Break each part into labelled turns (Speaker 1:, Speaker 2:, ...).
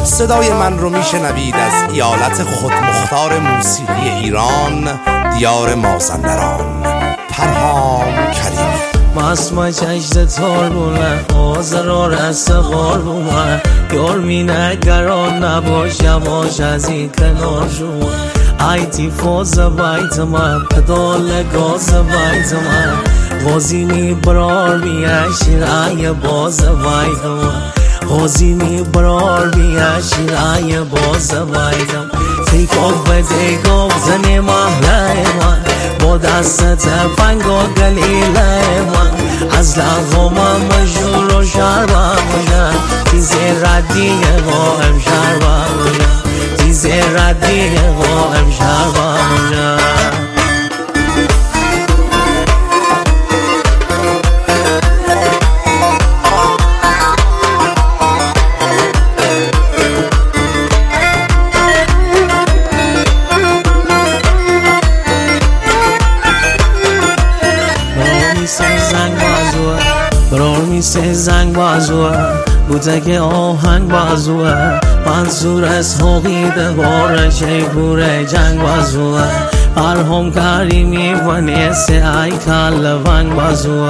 Speaker 1: صدای من رو میشنوید از ایالت خودمختار موسیقی ایران، دیار مازندران، پرهام کریمی.
Speaker 2: مسمع چشت تار بونه آزرار است قاربونه یار می نگران نباش یواش از این کنار شما ایتی فاز بیت من پدال گاز بیت من غازینی برار بیشیر ای باز بیت من غازینی برار بیشیر ای باز بیت من تیکاک به تیکاک زنی محله من با دست فنگا گلیله من از لغو من مجور و شربم باشن تیزی ردیه قائم شربم باشن تیزی ردیه قائم شربم باشن برار میسه زنگ بازوه بوتک آهنگ بازوه منصور از حقیده باره شیپور جنگ بازوه پرهام کریمی و نیسه ای کل ونگ بازوه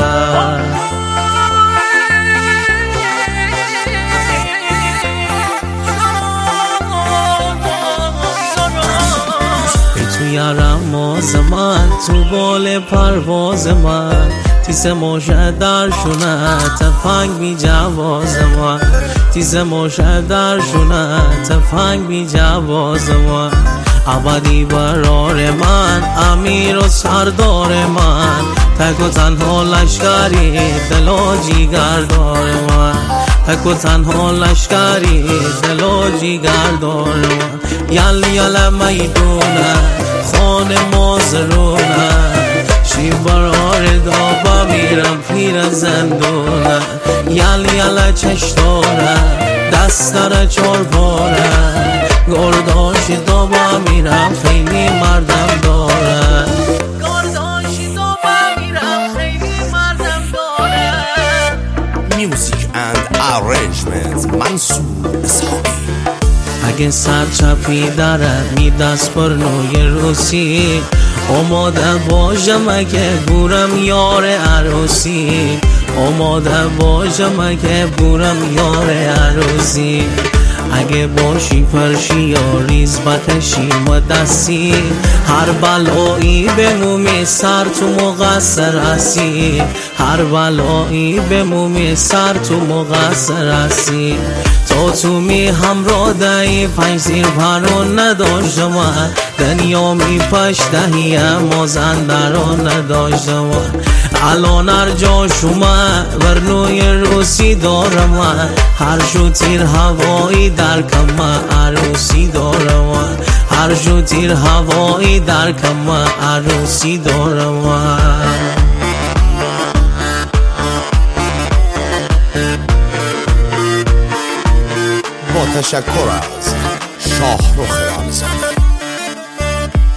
Speaker 2: تو یارم ماز من تو بال پرواز من تیز ماشد در شونه تفنگ بی جواز من تیز ماشد در شونه تفنگ بی جواز من ابدی برار من امیر و سردار من تک و تنها لشکری دل و جیگر دار من تک و تنها لشکری دل و جیگر دار من یل یل میدونه خان مازرونه شی برار دابا میرم پیر زندونه یل یل چشتاره دستر چار باره گرداشی دابا میرم خیلی مردم داره گرداشی دابا میرم خیلی مردم داره.
Speaker 1: میوزیک اند ارنجمنت منصور اسحاقی.
Speaker 2: اگه سرچپی داره می دست پر نوی روسی آماده باشم اگه بورم یار عروسی آماده باشم اگه بورم یار عروسی اگه باشی فرشی یا ریز بکشی و دستی هر بلایی بمومی سر تو مقصر هستی هر بلایی بمومی سر تو مقصر هستی تو می همراه دهی پنج زیر پرون نداشتم دنیا می پشتهی مازندران نداشتم الان هر جا شما ورنوی روسی دارم هر شو تیر هوایی در کم عروسی دارم هر شو تیر هوایی در کم عروسی دارم.
Speaker 1: با تشکر از شاهرخ رمزانی،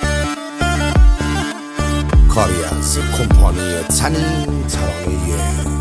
Speaker 1: کاری از کمپانی تنین ترانه